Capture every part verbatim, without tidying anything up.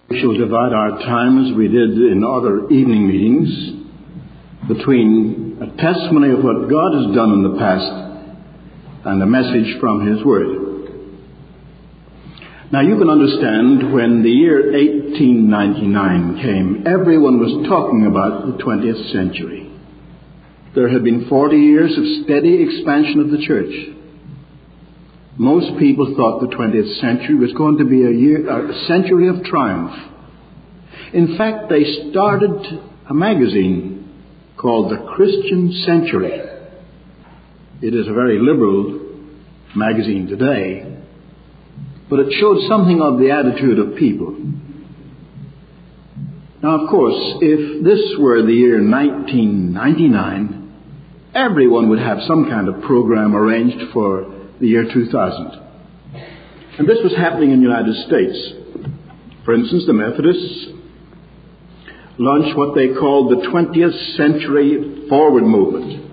We shall divide our time, as we did in other evening meetings, between a testimony of what God has done in the past and a message from His Word. Now, you can understand when the year eighteen ninety-nine came, everyone was talking about the twentieth century. There had been forty years of steady expansion of the church. Most people thought the twentieth century was going to be a, year, a century of triumph. In fact, they started a magazine called The Christian Century. It is a very liberal magazine today, but it showed something of the attitude of people. Now, of course, if this were the year nineteen ninety-nine, everyone would have some kind of program arranged for the year two thousand. And this was happening in the United States. For instance, the Methodists launched what they called the twentieth Century Forward Movement.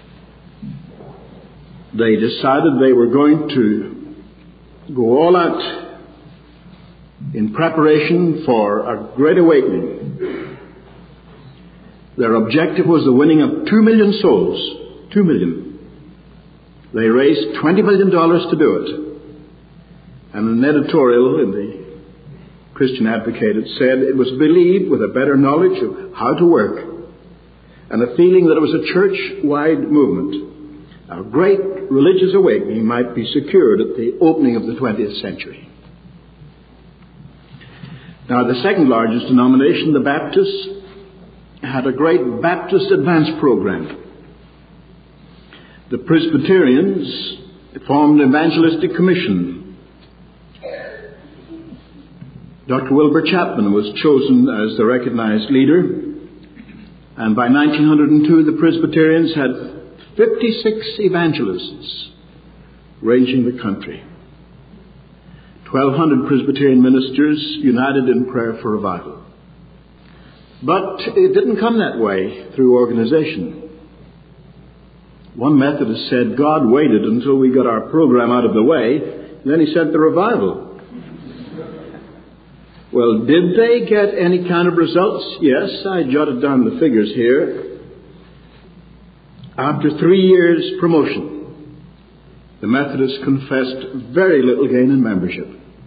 They decided they were going to go all out in preparation for a great awakening. Their objective was the winning of two million souls. Two million. They raised twenty million dollars to do it. And an editorial in the Christian Advocate said it was believed with a better knowledge of how to work and a feeling that it was a church-wide movement, a great religious awakening might be secured at the opening of the twentieth century. Now, the second largest denomination, the Baptists, had a great Baptist Advance program. The Presbyterians formed an evangelistic commission. Doctor Wilbur Chapman was chosen as the recognized leader, and by nineteen oh two the Presbyterians had fifty-six evangelists ranging the country. twelve hundred Presbyterian ministers united in prayer for revival. But it didn't come that way through organization. One Methodist said God waited until we got our program out of the way, and then He sent the revival. Well, did they get any kind of results? Yes, I jotted down the figures here. After three years' promotion, the Methodists confessed very little gain in membership.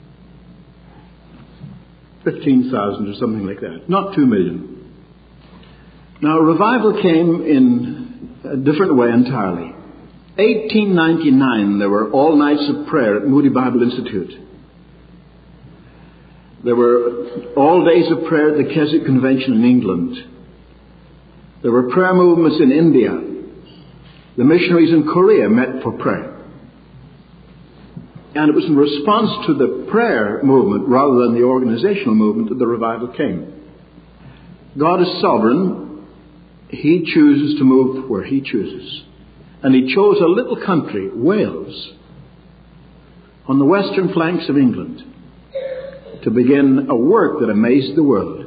fifteen thousand or something like that. Not two million. Now, revival came in a different way entirely. eighteen ninety-nine, there were all nights of prayer at Moody Bible Institute. There were all days of prayer at the Keswick Convention in England. There were prayer movements in India. The missionaries in Korea met for prayer. And it was in response to the prayer movement rather than the organizational movement that the revival came. God is sovereign. He chooses to move where He chooses. And He chose a little country, Wales, on the western flanks of England, to begin a work that amazed the world.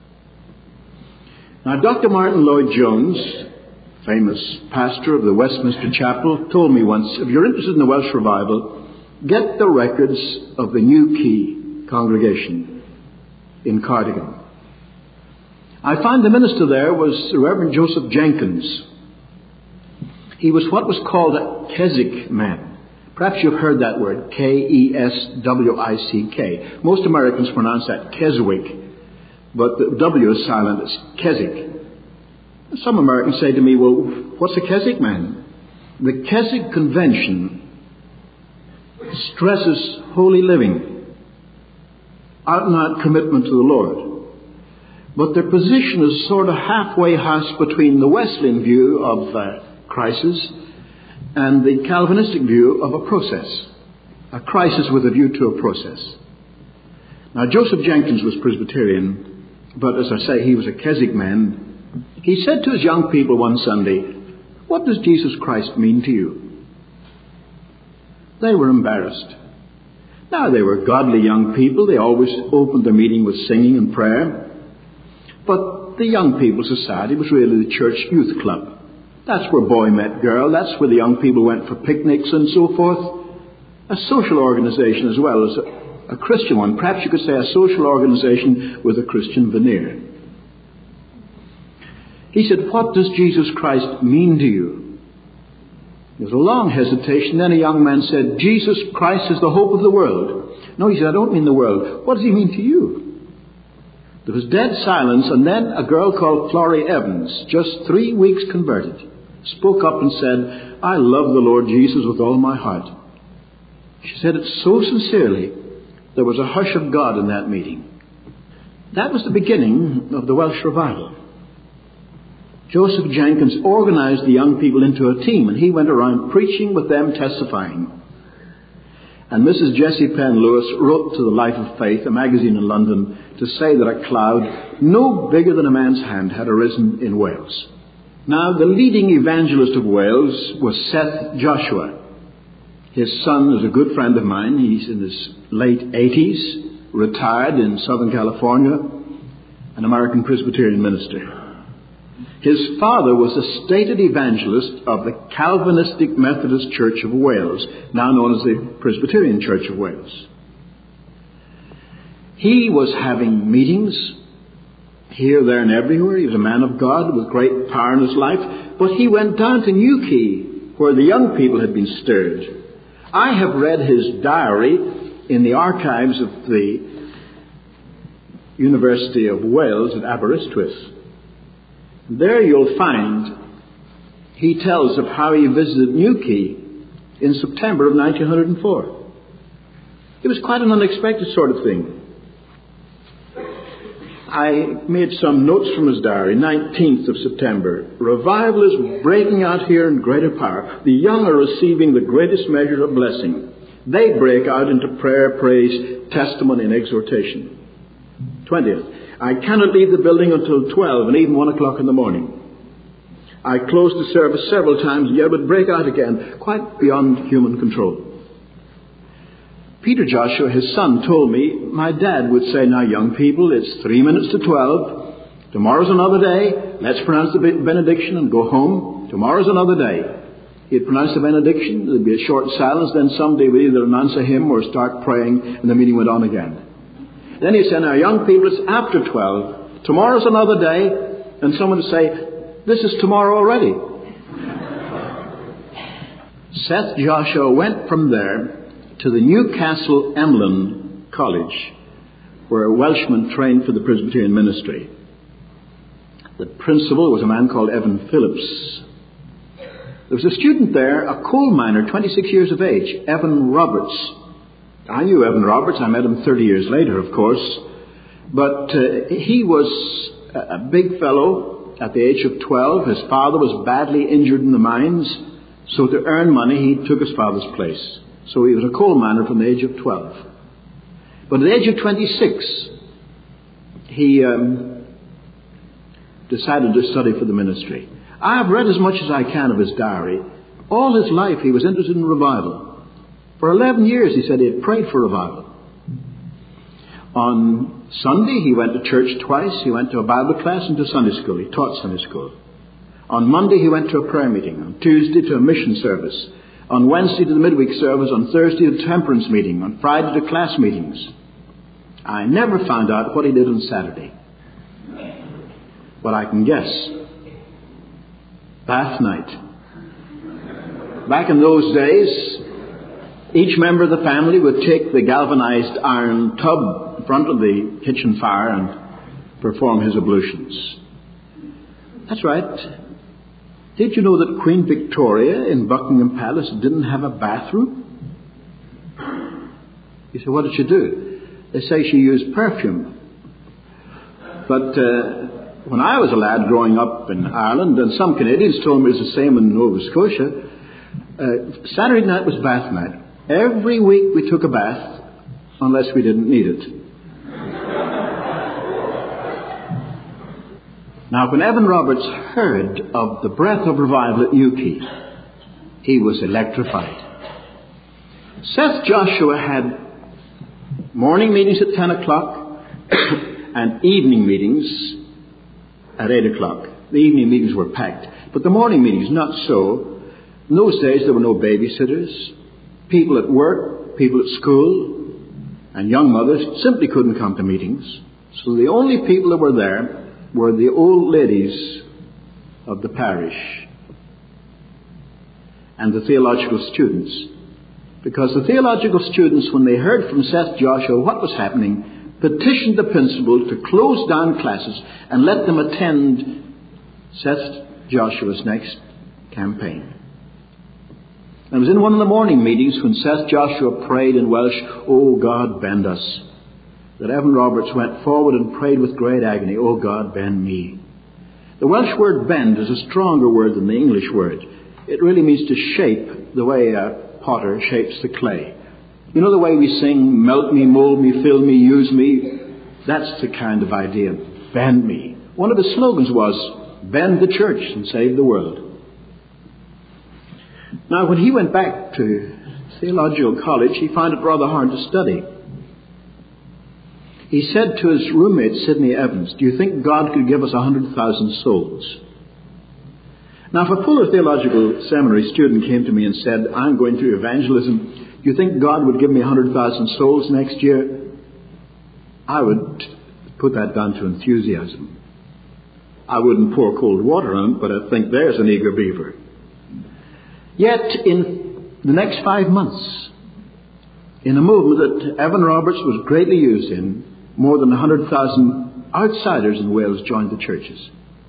Now, Doctor Martin Lloyd-Jones, famous pastor of the Westminster Chapel, told me once, if you're interested in the Welsh revival, get the records of the New Quay congregation in Cardigan. I find the minister there was the Reverend Joseph Jenkins. He was what was called a Keswick man. Perhaps you've heard that word, K E S W I C K. Most Americans pronounce that Keswick, but the W is silent. It's Keswick. Some Americans say to me, well, what's a Keswick man? The Keswick Convention stresses holy living, out-and-out commitment to the Lord. But their position is sort of halfway house between the Wesleyan view of uh, crisis and the Calvinistic view of a process. A crisis with a view to a process. Now, Joseph Jenkins was Presbyterian, but as I say, he was a Keswick man. He said to his young people one Sunday, "What does Jesus Christ mean to you?" They were embarrassed. Now, they were godly young people. They always opened their meeting with singing and prayer. But the young people's society was really the church youth club. That's where boy met girl. That's where the young people went for picnics and so forth. A social organization as well as a, a Christian one. Perhaps you could say a social organization with a Christian veneer. He said, "What does Jesus Christ mean to you?" There was a long hesitation. Then a young man said, "Jesus Christ is the hope of the world." "No," he said, "I don't mean the world. What does he mean to you?" There was dead silence, and then a girl called Florrie Evans, just three weeks converted, spoke up and said, "I love the Lord Jesus with all my heart." She said it so sincerely, there was a hush of God in that meeting. That was the beginning of the Welsh revival. Joseph Jenkins organized the young people into a team, and he went around preaching with them, testifying. And Missus Jessie Penn Lewis wrote to the Life of Faith, a magazine in London, to say that a cloud no bigger than a man's hand had arisen in Wales. Now, the leading evangelist of Wales was Seth Joshua. His son is a good friend of mine. He's in his late eighties, retired in Southern California, an American Presbyterian minister. His father was a stated evangelist of the Calvinistic Methodist Church of Wales, now known as the Presbyterian Church of Wales. He was having meetings here, there, and everywhere. He was a man of God with great power in his life. But he went down to Newquay, where the young people had been stirred. I have read his diary in the archives of the University of Wales at Aberystwyth. There you'll find he tells of how he visited Newquay in September of nineteen oh four. It was quite an unexpected sort of thing. I made some notes from his diary. nineteenth of September. "Revival is breaking out here in greater power. The young are receiving the greatest measure of blessing. They break out into prayer, praise, testimony, and exhortation." twentieth. "I cannot leave the building until twelve and even one o'clock in the morning. I closed the service several times and yet would break out again, quite beyond human control." Peter Joshua, his son, told me, "My dad would say, 'Now, young people, it's three minutes to twelve. Tomorrow's another day. Let's pronounce the benediction and go home. Tomorrow's another day.' He'd pronounce the benediction. There'd be a short silence. Then somebody would either announce a hymn or start praying, and the meeting went on again. Then he'd say, 'Now, young people, it's after twelve. Tomorrow's another day.' And someone would say, 'This is tomorrow already.'" Seth Joshua went from there to the Newcastle Emlyn College, where Welshmen trained for the Presbyterian ministry. The principal was a man called Evan Phillips. There was a student there, a coal miner, twenty-six years of age, Evan Roberts. I knew Evan Roberts. I met him thirty years later, of course. But uh, he was a big fellow at the age of twelve. His father was badly injured in the mines, so to earn money, he took his father's place. So he was a coal miner from the age of twelve. But at the age of twenty-six, he um, decided to study for the ministry. I have read as much as I can of his diary. All his life he was interested in revival. For eleven years, he said he had prayed for revival. On Sunday, he went to church twice. He went to a Bible class and to Sunday school. He taught Sunday school. On Monday, he went to a prayer meeting. On Tuesday, to a mission service. On Wednesday, to the midweek service. On Thursday, to the temperance meeting. On Friday, to class meetings. I never found out what he did on Saturday. But I can guess. Bath night. Back in those days, each member of the family would take the galvanized iron tub in front of the kitchen fire and perform his ablutions. That's right. Did you know that Queen Victoria in Buckingham Palace didn't have a bathroom? You say, what did she do? They say she used perfume. But uh, when I was a lad growing up in Ireland, and some Canadians told me it was the same in Nova Scotia, uh, Saturday night was bath night. Every week we took a bath, unless we didn't need it. Now, when Evan Roberts heard of the breath of revival at Newquay, he was electrified. Seth Joshua had morning meetings at ten o'clock and evening meetings at eight o'clock. The evening meetings were packed, but the morning meetings, not so. In those days, there were no babysitters. People at work, people at school, And young mothers simply couldn't come to meetings. So the only people that were there were the old ladies of the parish and the theological students. Because the theological students, when they heard from Seth Joshua what was happening, petitioned the principal to close down classes and let them attend Seth Joshua's next campaign. And it was in one of the morning meetings when Seth Joshua prayed in Welsh, "Oh God, bend us," that Evan Roberts went forward and prayed with great agony, "Oh God, bend me." The Welsh word bend is a stronger word than the English word. It really means to shape the way a potter shapes the clay. You know the way we sing, "Melt me, mold me, fill me, use me"? That's the kind of idea. Bend me. One of his slogans was, "Bend the church and save the world." Now, when he went back to theological college, he found it rather hard to study. He said to his roommate, Sidney Evans, "Do you think God could give us one hundred thousand souls?" Now, if a Fuller Theological Seminary student came to me and said, "I'm going through evangelism, do you think God would give me one hundred thousand souls next year?" I would put that down to enthusiasm. I wouldn't pour cold water on it, but I think there's an eager beaver. Yet, in the next five months, in a movement that Evan Roberts was greatly used in, more than one hundred thousand outsiders in Wales joined the churches.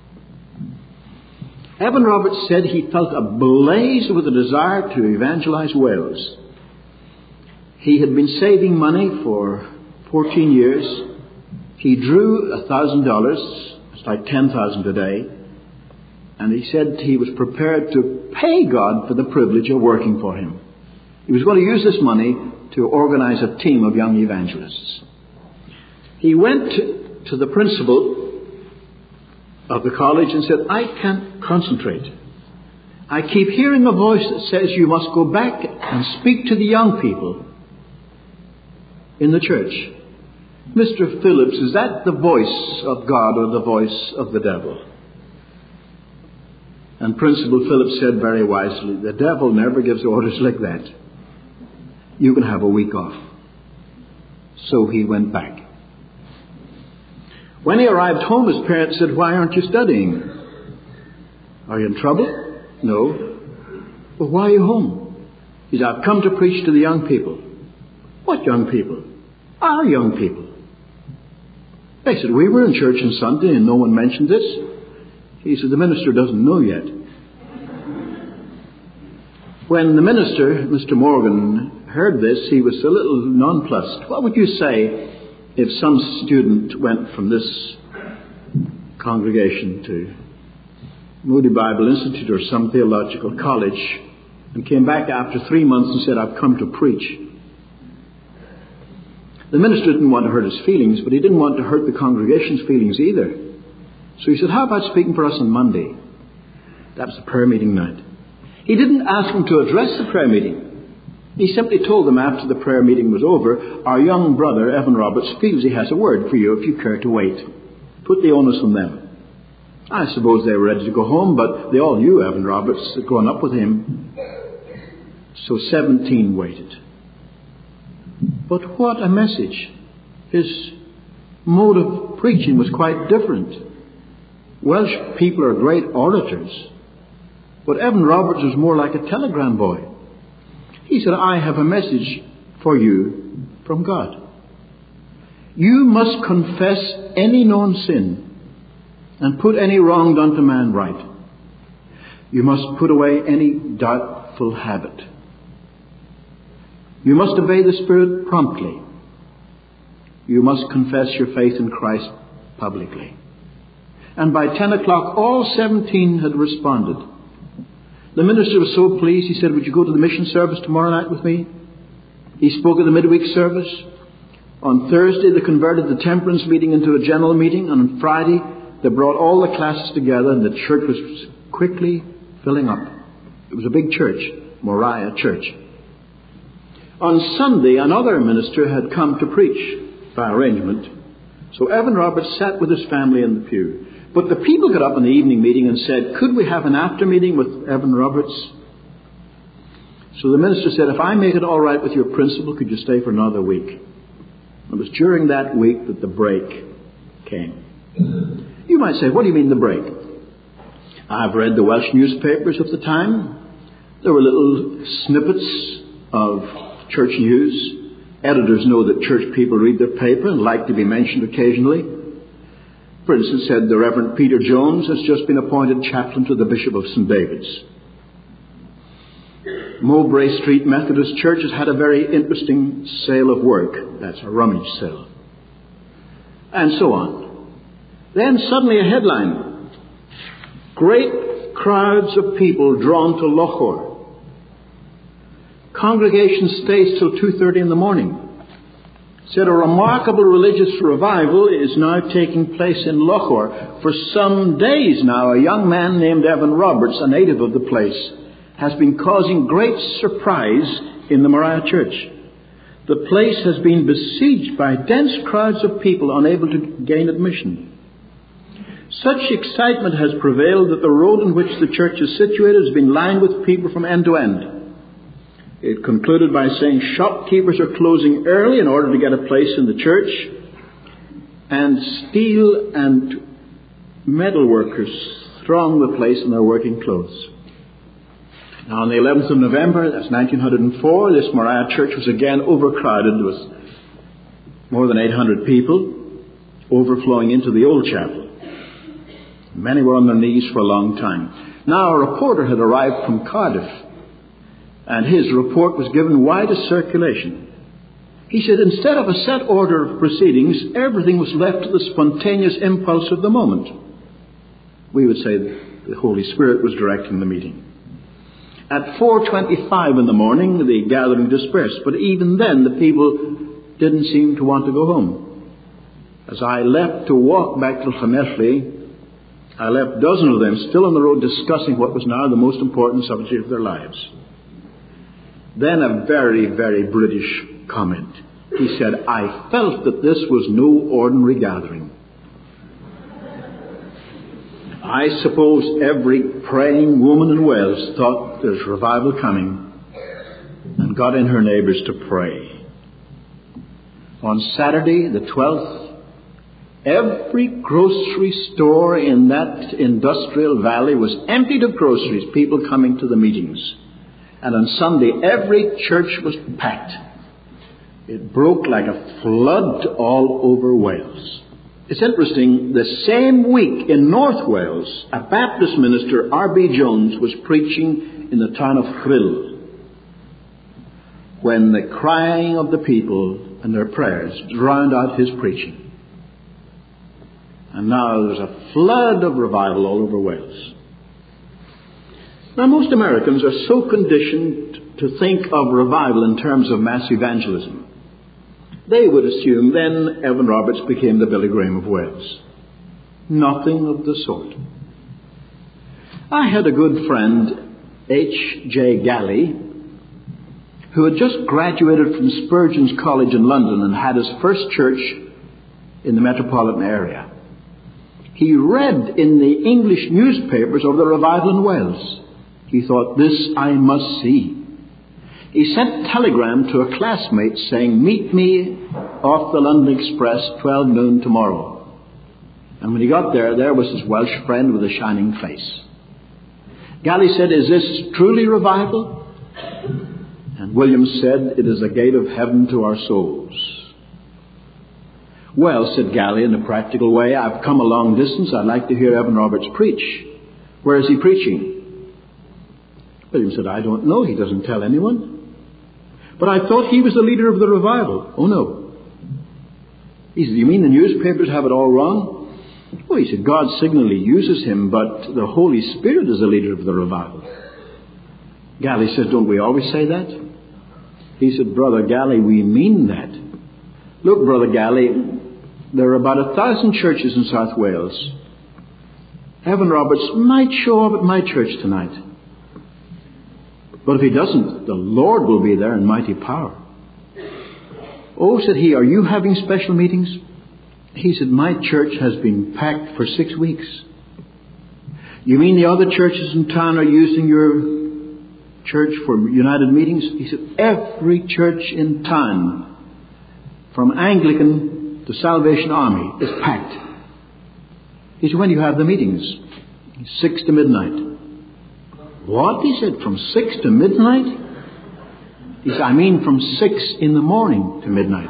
Evan Roberts said he felt ablaze with a desire to evangelize Wales. He had been saving money for fourteen years. He drew one thousand dollars, it's like ten thousand dollars today, and he said he was prepared to pay God for the privilege of working for him. He was going to use this money to organize a team of young evangelists. He went to the principal of the college and said, "I can't concentrate. I keep hearing a voice that says you must go back and speak to the young people in the church. Mister Phillips, is that the voice of God or the voice of the devil?" And Principal Phillips said very wisely, "The devil never gives orders like that. You can have a week off." So he went back. When he arrived home, his parents said, "Why aren't you studying? Are you in trouble?" "No." "Well, why are you home?" He said, "I've come to preach to the young people." "What young people?" "Our young people." They said, "We were in church on Sunday and no one mentioned this." He said, "The minister doesn't know yet." When the minister, Mister Morgan, heard this, he was a little nonplussed. What would you say if some student went from this congregation to Moody Bible Institute or some theological college and came back after three months and said, "I've come to preach"? The minister didn't want to hurt his feelings, but he didn't want to hurt the congregation's feelings either. So he said, "How about speaking for us on Monday?" That was the prayer meeting night. He didn't ask them to address the prayer meeting. He simply told them after the prayer meeting was over, "Our young brother, Evan Roberts, feels he has a word for you if you care to wait." Put the onus on them. I suppose they were ready to go home, but they all knew Evan Roberts had grown up with him. So seventeen waited. But what a message. His mode of preaching was quite different. Welsh people are great orators, but Evan Roberts was more like a telegram boy. He said, "I have a message for you from God. You must confess any known sin and put any wrong done to man right. You must put away any doubtful habit. You must obey the Spirit promptly. You must confess your faith in Christ publicly." And by ten o'clock, all seventeen had responded. The minister was so pleased, he said, "Would you go to the mission service tomorrow night with me?" He spoke at the midweek service. On Thursday, they converted the temperance meeting into a general meeting. And on Friday, they brought all the classes together, and the church was quickly filling up. It was a big church, Moriah Church. On Sunday, another minister had come to preach by arrangement. So Evan Roberts sat with his family in the pew. But the people got up in the evening meeting and said, "Could we have an after meeting with Evan Roberts?" So the minister said, "If I make it all right with your principal, could you stay for another week?" It was during that week that the break came. You might say, what do you mean the break? I've read the Welsh newspapers of the time. There were little snippets of church news. Editors know that church people read their paper and like to be mentioned occasionally. For instance, said the Reverend Peter Jones has just been appointed chaplain to the Bishop of Saint David's. Mowbray Street Methodist Church has had a very interesting sale of work. That's a rummage sale. And so on. Then suddenly a headline. Great crowds of people drawn to Lochor. Congregation stays till two thirty in the morning. Said a remarkable religious revival is now taking place in Lochor. For some days now, a young man named Evan Roberts, a native of the place, has been causing great surprise in the Moriah Church. The place has been besieged by dense crowds of people unable to gain admission. Such excitement has prevailed that the road in which the church is situated has been lined with people from end to end. It concluded by saying shopkeepers are closing early in order to get a place in the church, and steel and metal workers throng the place in their working clothes. Now, on the eleventh of November, that's nineteen oh four, this Moriah Church was again overcrowded. There was more than eight hundred people overflowing into the old chapel. Many were on their knees for a long time. Now, a reporter had arrived from Cardiff, and his report was given widest circulation. He said instead of a set order of proceedings, everything was left to the spontaneous impulse of the moment. We would say the Holy Spirit was directing the meeting. At four twenty-five in the morning, the gathering dispersed. But even then, the people didn't seem to want to go home. As I left to walk back to Llanelli, I left dozens of them still on the road discussing what was now the most important subject of their lives. Then a very, very British comment. He said, I felt that this was no ordinary gathering. I suppose every praying woman in Wales thought there's revival coming and got in her neighbours to pray. On Saturday, the twelfth, every grocery store in that industrial valley was emptied of groceries, people coming to the meetings. And on Sunday, every church was packed. It broke like a flood all over Wales. It's interesting, the same week in North Wales, a Baptist minister, R B Jones, was preaching in the town of Rhyl, when the crying of the people and their prayers drowned out his preaching. And now there's a flood of revival all over Wales. Now, most Americans are so conditioned to think of revival in terms of mass evangelism. They would assume then Evan Roberts became the Billy Graham of Wales. Nothing of the sort. I had a good friend, H J Galley, who had just graduated from Spurgeon's College in London and had his first church in the metropolitan area. He read in the English newspapers of the revival in Wales. He thought, this I must see. He sent a telegram to a classmate saying, meet me off the London Express, twelve noon tomorrow. And when he got there, there was his Welsh friend with a shining face. Galley said, is this truly revival? And Williams said, it is a gate of heaven to our souls. Well, said Galley in a practical way, I've come a long distance. I'd like to hear Evan Roberts preach. Where is he preaching? Williams said, I don't know. He doesn't tell anyone. But I thought he was the leader of the revival. Oh, no. He said, you mean the newspapers have it all wrong? Oh, he said, God signally uses him, but the Holy Spirit is the leader of the revival. Galley says, don't we always say that? He said, Brother Galley, we mean that. Look, Brother Galley, there are about a thousand churches in South Wales. Evan Roberts might show up at my church tonight. But if he doesn't, the Lord will be there in mighty power. Oh, said he, are you having special meetings? He said, my church has been packed for six weeks. You mean the other churches in town are using your church for united meetings? He said, every church in town from Anglican to Salvation Army is packed. He said, when do you have the meetings? Six to midnight. What? He said, from six to midnight? He said, I mean from six in the morning to midnight.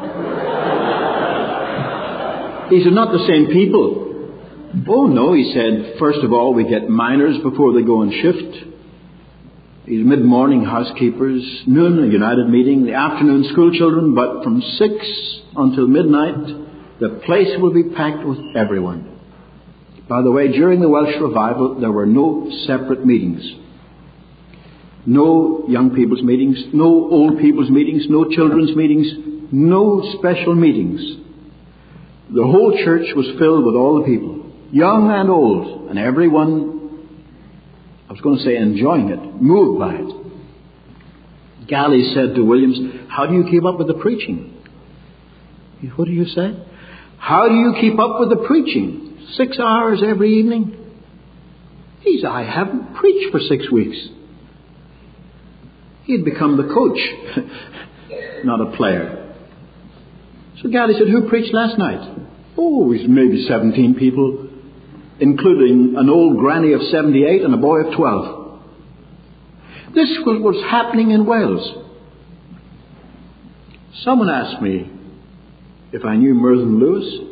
He said, not the same people. Oh no, he said, first of all, we get miners before they go on shift. These mid-morning housekeepers, noon a united meeting, the afternoon school children, but from six until midnight, the place will be packed with everyone. By the way, during the Welsh revival, there were no separate meetings. No young people's meetings, no old people's meetings, no children's meetings, no special meetings. The whole church was filled with all the people, young and old, and everyone, I was going to say enjoying it, moved by it. Galley said to Williams, how do you keep up with the preaching? He said, what do you say? How do you keep up with the preaching? Six hours every evening? He said, I haven't preached for six weeks. He had become the coach, not a player. So Galley said, who preached last night? Oh, it was maybe seventeen people, including an old granny of seventy-eight and a boy of twelve. This was what's happening in Wales. Someone asked me if I knew Mervyn Lewis.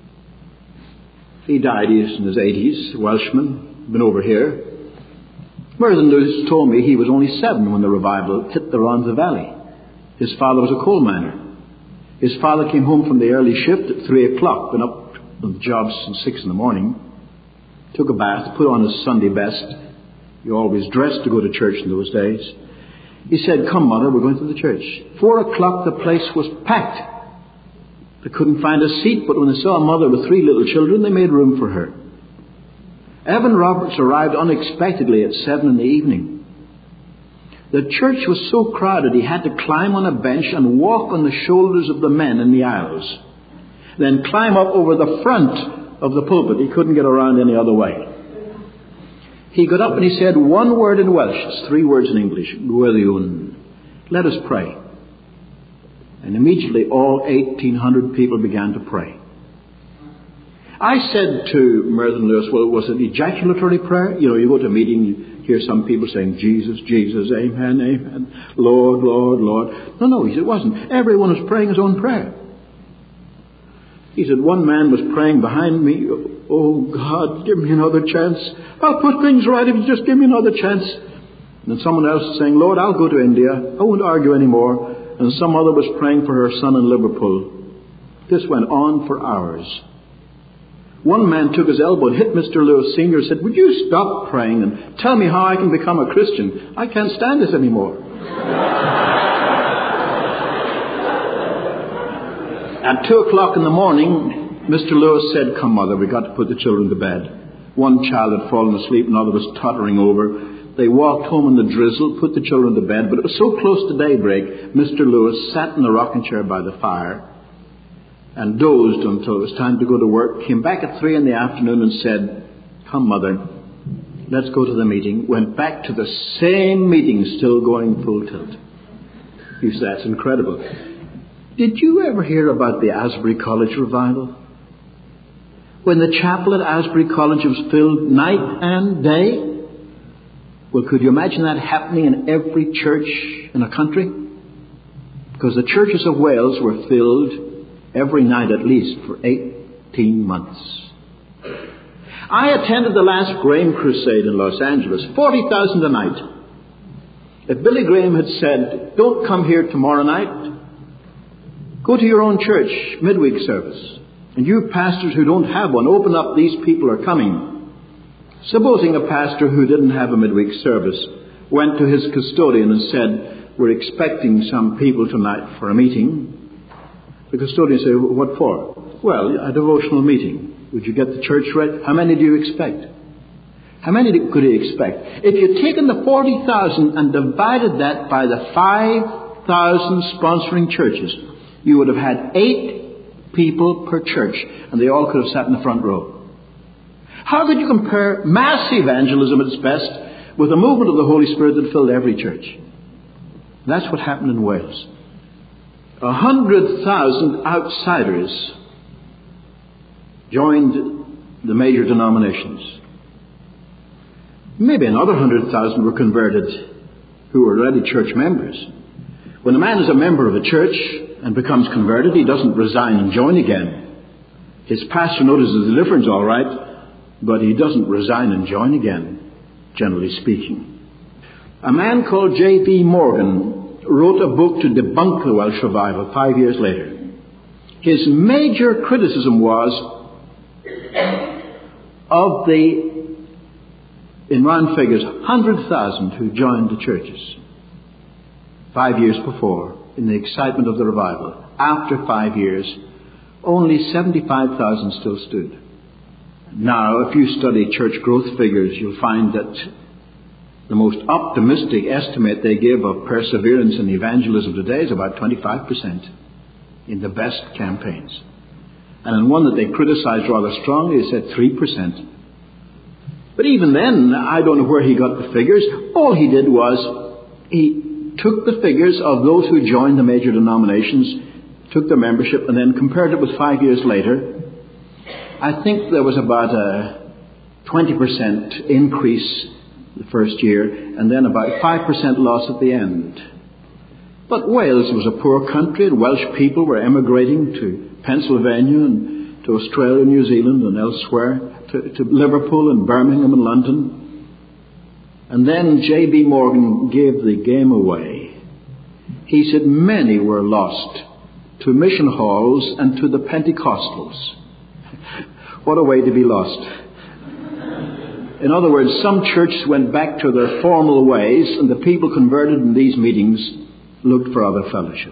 He died, he's in his eighties, a Welshman, been over here. Mervyn Lewis told me he was only seven when the revival hit the Rhondda Valley. His father was a coal miner. His father came home from the early shift at three o'clock, been up on the job since six in the morning, took a bath, put on his Sunday best. He always dressed to go to church in those days. He said, come mother, we're going to the church. Four o'clock the place was packed. They couldn't find a seat, but when they saw a mother with three little children, they made room for her. Evan Roberts arrived unexpectedly at seven in the evening. The church was so crowded he had to climb on a bench and walk on the shoulders of the men in the aisles. Then climb up over the front of the pulpit. He couldn't get around any other way. He got up and he said one word in Welsh. It's three words in English. Gweliwn. Let us pray. And immediately all eighteen hundred people began to pray. I said to Mervyn Lewis, well, was it ejaculatory prayer? You know, you go to a meeting, you hear some people saying, Jesus, Jesus, amen, amen, Lord, Lord, Lord. No, no, he said it wasn't. Everyone was praying his own prayer. He said, one man was praying behind me, oh God, give me another chance. I'll put things right if you just give me another chance. And then someone else was saying, Lord, I'll go to India. I won't argue anymore. And some other was praying for her son in Liverpool. This went on for hours. One man took his elbow and hit Mister Lewis Senior and said, would you stop praying and tell me how I can become a Christian? I can't stand this anymore. At two o'clock in the morning, Mister Lewis said, come mother, we've got to put the children to bed. One child had fallen asleep, another was tottering over. They walked home in the drizzle, put the children to bed, but it was so close to daybreak, Mister Lewis sat in the rocking chair by the fire and dozed until it was time to go to work, came back at three in the afternoon and said, come mother, let's go to the meeting. Went back to the same meeting, still going full tilt. He said, that's incredible. Did you ever hear about the Asbury College revival? When the chapel at Asbury College was filled night and day? Well, could you imagine that happening in every church in a country? Because the churches of Wales were filled every night at least for eighteen months. I attended the last Graham Crusade in Los Angeles, forty thousand a night. If Billy Graham had said, don't come here tomorrow night, go to your own church, midweek service, and you pastors who don't have one, open up, these people are coming. Supposing a pastor who didn't have a midweek service went to his custodian and said, we're expecting some people tonight for a meeting. The custodian said, what for? Well, a devotional meeting. Would you get the church ready? How many do you expect? How many could he expect? If you'd taken the forty thousand and divided that by the five thousand sponsoring churches, you would have had eight people per church, and they all could have sat in the front row. How could you compare mass evangelism at its best with the movement of the Holy Spirit that filled every church? That's what happened in Wales. A hundred thousand outsiders joined the major denominations. Maybe another hundred thousand were converted who were already church members. When a man is a member of a church and becomes converted, he doesn't resign and join again. His pastor notices the difference, all right, but he doesn't resign and join again, generally speaking. A man called J B Morgan wrote a book to debunk the Welsh revival five years later. His major criticism was of the, in round figures, one hundred thousand who joined the churches five years before in the excitement of the revival. After five years, only seventy-five thousand still stood. Now, if you study church growth figures, you'll find that the most optimistic estimate they give of perseverance in evangelism today is about twenty-five percent in the best campaigns. And in one that they criticized rather strongly, they said three percent. But even then, I don't know where he got the figures. All he did was he took the figures of those who joined the major denominations, took their membership, and then compared it with five years later. I think there was about a twenty percent increase the first year, and then about five percent loss at the end. But Wales was a poor country, and Welsh people were emigrating to Pennsylvania and to Australia, New Zealand, and elsewhere, to, to Liverpool and Birmingham and London. And then J B Morgan gave the game away. He said many were lost to mission halls and to the Pentecostals. What a way to be lost. In other words, some churches went back to their formal ways, and the people converted in these meetings looked for other fellowship.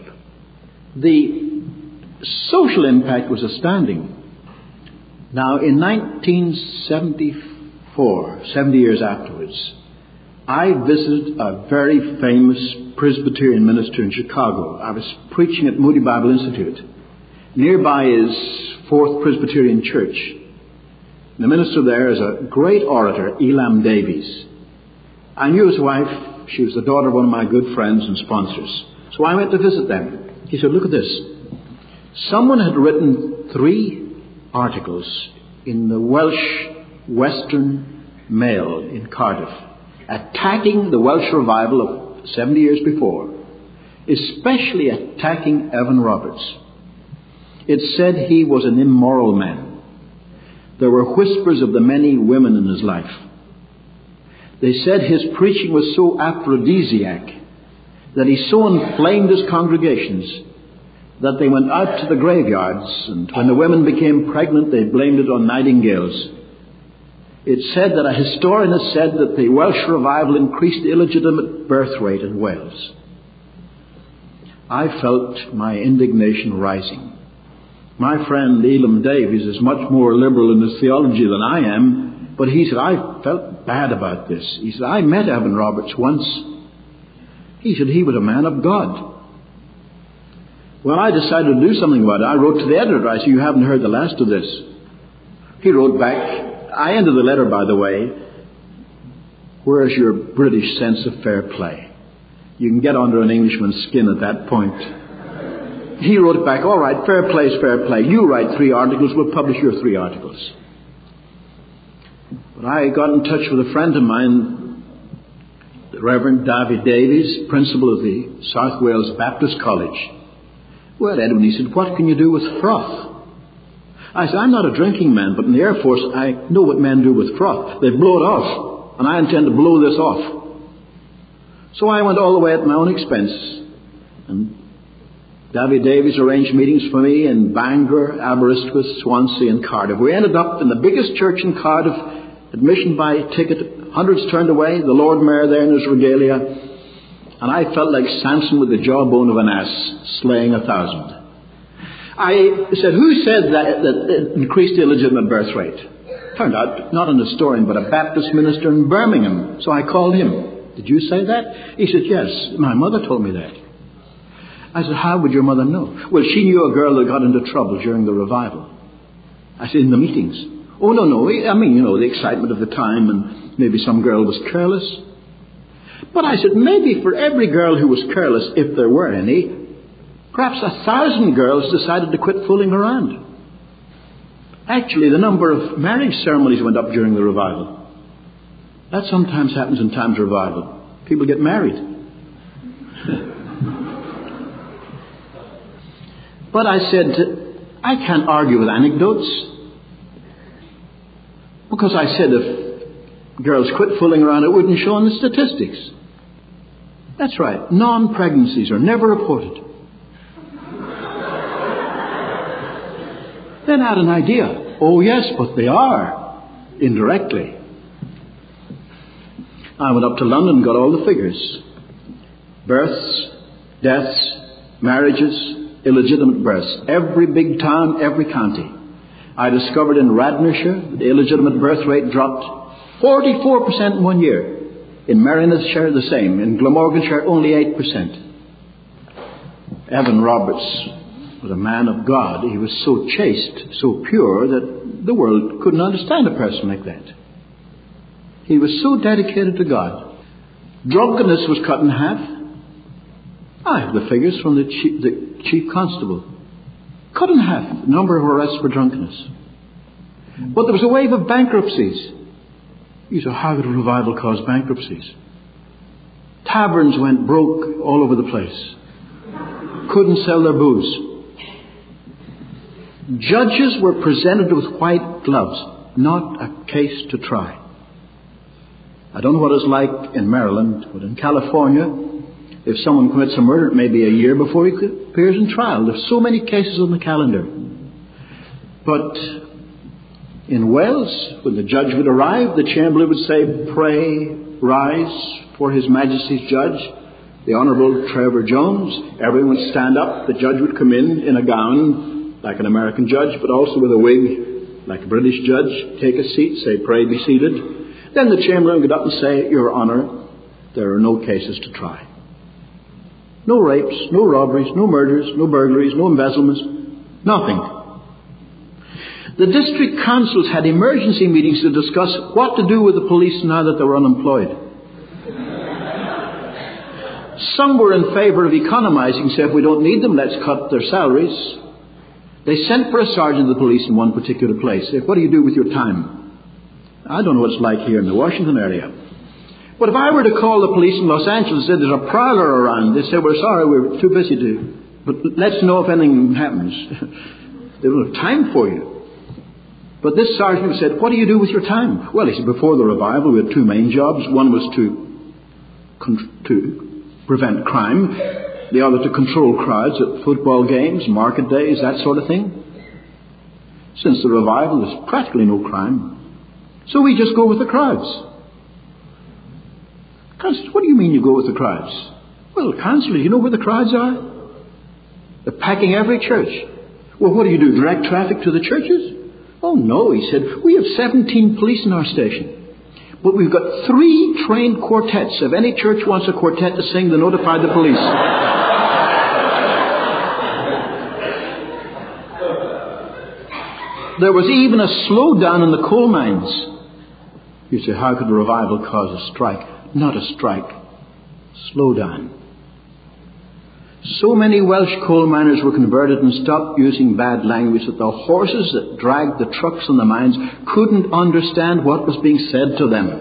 The social impact was astounding. Now, in nineteen seventy-four, seventy years afterwards, I visited a very famous Presbyterian minister in Chicago. I was preaching at Moody Bible Institute. Nearby is Fourth Presbyterian Church. The minister there is a great orator, Elam Davies. I knew his wife. She was the daughter of one of my good friends and sponsors. So I went to visit them. He said, look at this. Someone had written three articles in the Welsh Western Mail in Cardiff, attacking the Welsh revival of seventy years before, especially attacking Evan Roberts. It said he was an immoral man. There were whispers of the many women in his life. They said his preaching was so aphrodisiac that he so inflamed his congregations that they went out to the graveyards, and when the women became pregnant, they blamed it on nightingales. It said that a historian has said that the Welsh revival increased the illegitimate birth rate in Wales. I felt my indignation rising. My friend Elam Davies is much more liberal in his theology than I am, but he said, I felt bad about this. He said, I met Evan Roberts once. He said he was a man of God. Well, I decided to do something about it. I wrote to the editor. I said, you haven't heard the last of this. He wrote back. I ended the letter, by the way, where's your British sense of fair play? You can get under an Englishman's skin at that point. He wrote back, all right, fair play is fair play. You write three articles, we'll publish your three articles. But I got in touch with a friend of mine, the Reverend David Davies, principal of the South Wales Baptist College. Well, Edwin, he said, what can you do with froth? I said, I'm not a drinking man, but in the Air Force, I know what men do with froth. They blow it off, and I intend to blow this off. So I went all the way at my own expense, and David Davies arranged meetings for me in Bangor, Aberystwyth, Swansea and Cardiff. We ended up in the biggest church in Cardiff, admission by ticket, hundreds turned away, the Lord Mayor there in his regalia, and I felt like Samson with the jawbone of an ass, slaying a thousand. I said, who said that, that it increased the illegitimate birth rate? Turned out, not an historian, but a Baptist minister in Birmingham. So I called him. Did you say that? He said, yes, my mother told me that. I said, how would your mother know? Well, she knew a girl that got into trouble during the revival. I said, in the meetings. Oh, no, no. I mean, you know, the excitement of the time, and maybe some girl was careless. But I said, maybe for every girl who was careless, if there were any, Perhaps a thousand girls decided to quit fooling around. Actually, the number of marriage ceremonies went up during the revival. That sometimes happens in times of revival. People get married. But I said, I can't argue with anecdotes. Because I said if girls quit fooling around, it wouldn't show in the statistics. That's right. Non-pregnancies are never reported. Then I had an idea. Oh yes, but they are. Indirectly. I went up to London and got all the figures. Births, deaths, marriages, illegitimate births. Every big town, every county. I discovered in Radnorshire the illegitimate birth rate dropped forty-four percent in one year. In Merionethshire the same. In Glamorganshire only eight percent. Evan Roberts was a man of God. He was so chaste, so pure, that the world couldn't understand a person like that. He was so dedicated to God. Drunkenness was cut in half. I have the figures from the chief, the chief constable. Cut in half the number of arrests for drunkenness. But there was a wave of bankruptcies. You say, how could a revival cause bankruptcies? Taverns went broke all over the place. Couldn't sell their booze. Judges were presented with white gloves, not a case to try. I don't know what it's like in Maryland, but in California, if someone commits a murder, it may be a year before he appears in trial. There's so many cases on the calendar. But in Wales, when the judge would arrive, the chamberlain would say, "Pray, rise for His Majesty's judge, the Honourable Trevor Jones." Everyone would stand up. The judge would come in in a gown, like an American judge, but also with a wig, like a British judge. Take a seat, say, "Pray, be seated." Then the chamberlain would get up and say, "Your Honour, there are no cases to try. No rapes, no robberies, no murders, no burglaries, no embezzlements, nothing." The district councils had emergency meetings to discuss what to do with the police now that they were unemployed. Some were in favour of economising, said if we don't need them, let's cut their salaries. They sent for a sergeant of the police in one particular place. Said, "What do you do with your time?" I don't know what it's like here in the Washington area. But if I were to call the police in Los Angeles and say there's a prowler around, they say, "We're sorry, we're too busy to, but let's know if anything happens." They don't have time for you. But this sergeant said, "What do you do with your time?" Well, he said, before the revival we had two main jobs. One was to, to prevent crime. The other to control crowds at football games, market days, that sort of thing. Since the revival, there's practically no crime. So we just go with the crowds. What do you mean you go with the crowds? Well, councillors, you know where the crowds are? They're packing every church. Well, what do you do? Direct traffic to the churches? Oh, no, he said. We have seventeen police in our station. But we've got three trained quartets. If any church wants a quartet to sing, they notify the police. There was even a slowdown in the coal mines. You say, how could the revival cause a strike? Not a strike. Slow down. So many Welsh coal miners were converted and stopped using bad language that the horses that dragged the trucks in the mines couldn't understand what was being said to them.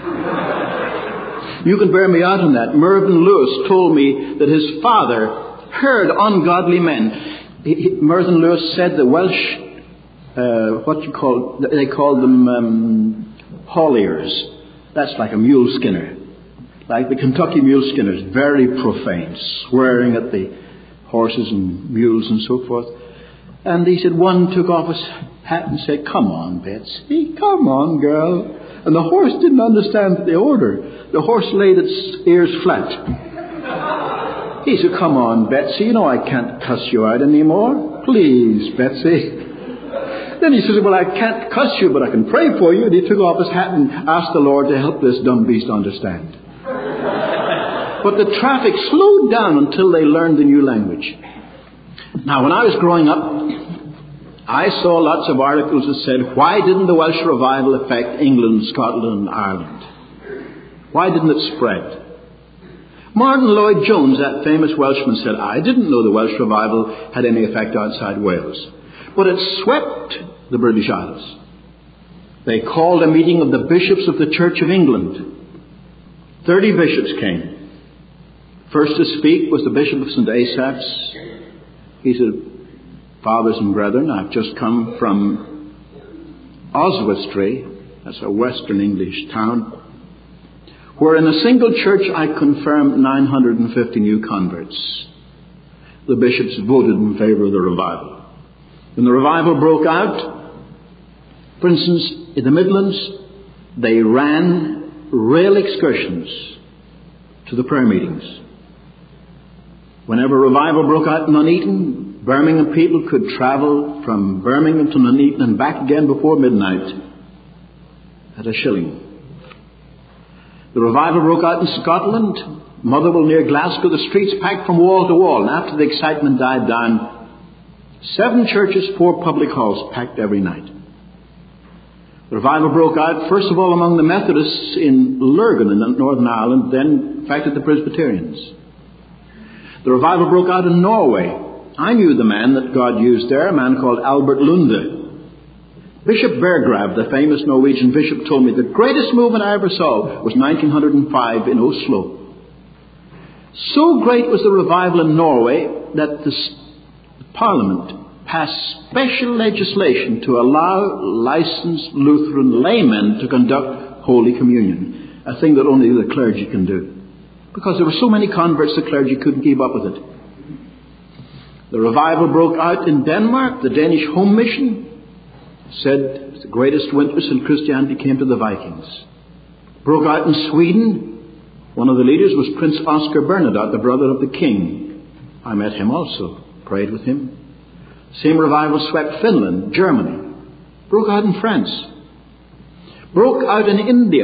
You can bear me out on that. Mervyn Lewis told me that his father heard ungodly men. He, he, Mervyn Lewis said the Welsh, uh, what you call, they called them um, hauliers. That's like a mule skinner. Like the Kentucky mule skinners, very profane, swearing at the horses and mules and so forth. And he said one took off his hat and said, "Come on, Betsy, come on, girl." And the horse didn't understand the order. The horse laid its ears flat. He said, "Come on, Betsy, you know I can't cuss you out anymore. Please, Betsy." Then he says, "Well, I can't cuss you, but I can pray for you." And he took off his hat and asked the Lord to help this dumb beast understand. But the traffic slowed down until they learned the new language. Now, when I was growing up, I saw lots of articles that said, why didn't the Welsh revival affect England, Scotland, and Ireland? Why didn't it spread? Martin Lloyd-Jones, that famous Welshman, said, I didn't know the Welsh revival had any effect outside Wales. But it swept the British Isles. They called a meeting of the bishops of the Church of England. Thirty bishops came. First to speak was the Bishop of Saint Asaph's. He said, Fathers and brethren, I've just come from Oswestry, that's a western English town, where in a single church I confirmed nine hundred fifty new converts. The bishops voted in favor of the revival. When the revival broke out, for instance, in the Midlands, they ran rail excursions to the prayer meetings. Whenever revival broke out in Nuneaton, Birmingham people could travel from Birmingham to Nuneaton and back again before midnight at a shilling. The revival broke out in Scotland, Motherwell near Glasgow, the streets packed from wall to wall. And after the excitement died down, seven churches, four public halls packed every night. The revival broke out, first of all, among the Methodists in Lurgan in Northern Ireland, then, in fact, at the Presbyterians. The revival broke out in Norway. I knew the man that God used there, a man called Albert Lunde. Bishop Berggrav, the famous Norwegian bishop, told me the greatest movement I ever saw was nineteen oh five in Oslo. So great was the revival in Norway that the Parliament passed special legislation to allow licensed Lutheran laymen to conduct Holy Communion, a thing that only the clergy can do. Because there were so many converts, the clergy couldn't keep up with it. The revival broke out in Denmark. The Danish Home Mission said the greatest winters in Christianity came to the Vikings. Broke out in Sweden. One of the leaders was Prince Oscar Bernadotte, the brother of the king. I met him also, prayed with him. Same revival swept Finland, Germany. Broke out in France. Broke out in India.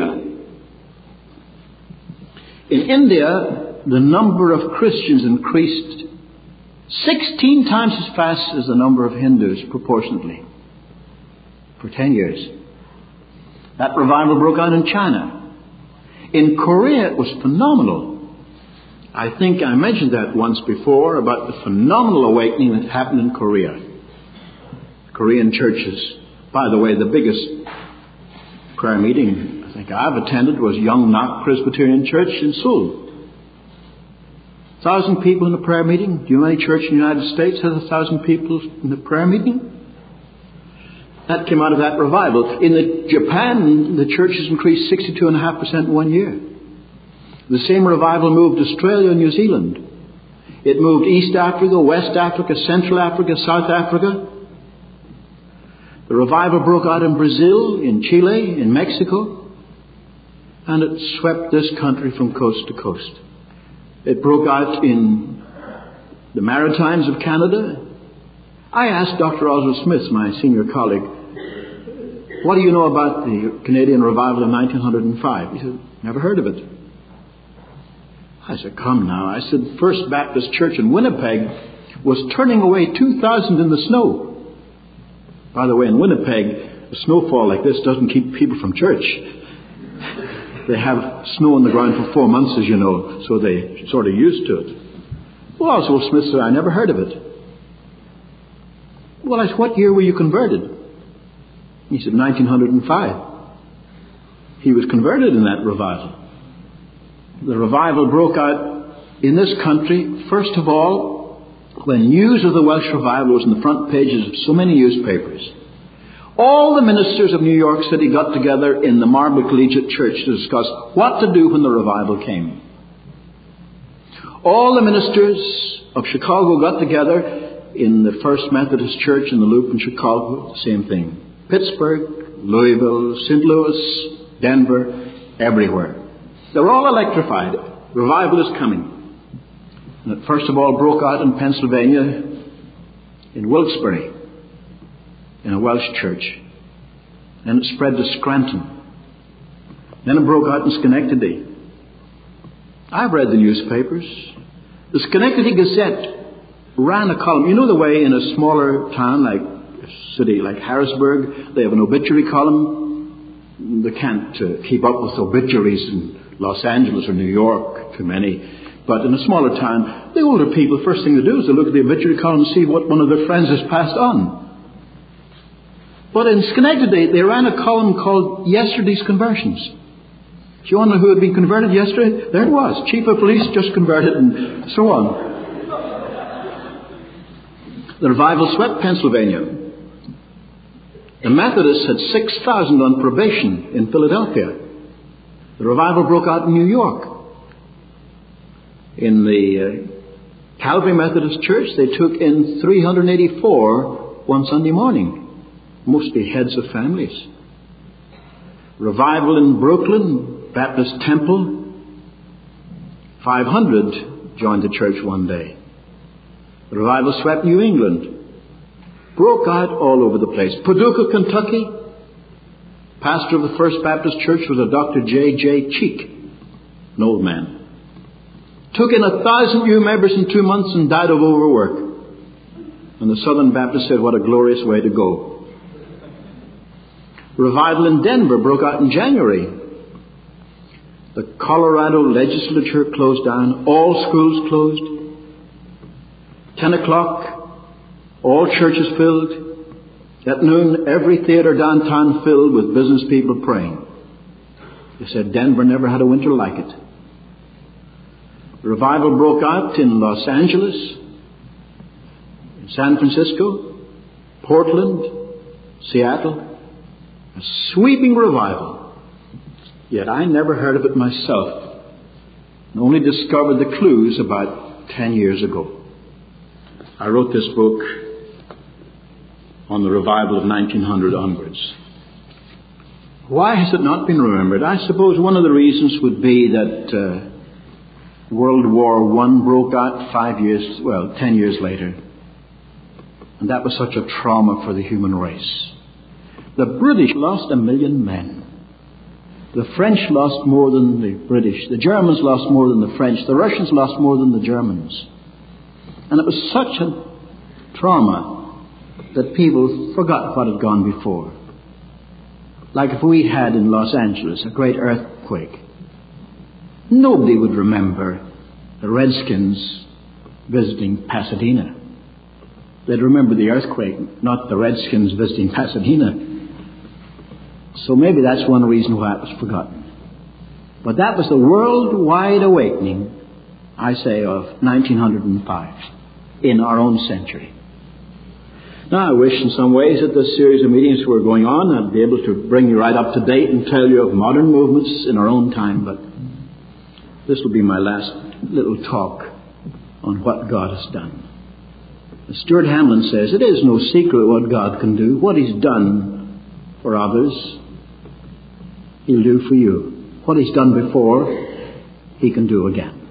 In India, the number of Christians increased sixteen times as fast as the number of Hindus proportionately for ten years. That revival broke out in China. In Korea, it was phenomenal. I think I mentioned that once before about the phenomenal awakening that happened in Korea. Korean churches. By the way, the biggest prayer meeting I think I've attended was Yongnak Presbyterian Church in Seoul. A thousand people in a prayer meeting. Do you know any church in the United States has a thousand people in the prayer meeting? That came out of that revival. In the Japan, the churches increased sixty-two point five percent in one year. The same revival moved Australia and New Zealand. It moved East Africa, West Africa, Central Africa, South Africa. The revival broke out in Brazil, in Chile, in Mexico. And it swept this country from coast to coast. It broke out in the Maritimes of Canada. I asked Doctor Oswald Smith, my senior colleague, what do you know about the Canadian revival in nineteen oh five? He said, never heard of it. I said, come now. I said, First Baptist Church in Winnipeg was turning away two thousand in the snow. By the way, in Winnipeg, a snowfall like this doesn't keep people from church. They have snow on the ground for four months, as you know, so they sort of used to it. Well, Oswald Smith said, I never heard of it. Well, I said, what year were you converted? He said, nineteen oh five. He was converted in that revival. The revival broke out in this country, first of all, when news of the Welsh revival was in the front pages of so many newspapers. All the ministers of New York City got together in the Marble Collegiate Church to discuss what to do when the revival came. All the ministers of Chicago got together in the First Methodist Church in the Loop in Chicago, same thing. Pittsburgh, Louisville, Saint Louis, Denver, everywhere. They're all electrified. Revival is coming. And it first of all broke out in Pennsylvania, in Wilkes-Barre, in a Welsh church. Then it spread to Scranton. Then it broke out in Schenectady. I've read the newspapers. The Schenectady Gazette ran a column. You know the way in a smaller town like a city like Harrisburg, they have an obituary column. They can't uh, keep up with obituaries in Los Angeles or New York, too many. But in a smaller town, the older people, first thing they do is they look at the obituary column and see what one of their friends has passed on. But in Schenectady, they ran a column called Yesterday's Conversions. Do you want to know who had been converted yesterday? There it was. Chief of Police just converted and so on. The revival swept Pennsylvania. The Methodists had six thousand on probation in Philadelphia. The revival broke out in New York. In the uh, Calvary Methodist Church, they took in three hundred eighty-four one Sunday morning, mostly heads of families. Revival in Brooklyn, Baptist Temple, five hundred joined the church one day. The revival swept New England, broke out all over the place. Paducah, Kentucky, pastor of the First Baptist Church was a Doctor J J Cheek, an old man. Took in a thousand new members in two months and died of overwork. And the Southern Baptist said, what a glorious way to go. Revival in Denver broke out in January. The Colorado legislature closed down. All schools closed. Ten o'clock, all churches filled. At noon, every theater downtown filled with business people praying. They said Denver never had a winter like it. Revival broke out in Los Angeles, in San Francisco, Portland, Seattle. A sweeping revival. Yet I never heard of it myself, and only discovered the clues about ten years ago. I wrote this book on the revival of nineteen hundred onwards. Why has it not been remembered? I suppose one of the reasons would be that uh, World War One broke out five years, well, ten years later. And that was such a trauma for the human race. The British lost a million men. The French lost more than the British. The Germans lost more than the French. The Russians lost more than the Germans. And it was such a trauma that people forgot what had gone before. Like if we had in Los Angeles a great earthquake, nobody would remember the Redskins visiting Pasadena. They'd remember the earthquake, not the Redskins visiting Pasadena. So maybe that's one reason why it was forgotten. But that was the worldwide awakening, I say, of nineteen oh five. In our own century. Now, I wish in some ways that this series of meetings were going on, I'd be able to bring you right up to date and tell you of modern movements in our own time, but this will be my last little talk on what God has done. As Stuart Hamlin says, it is no secret what God can do. What He's done for others, He'll do for you. What He's done before, He can do again.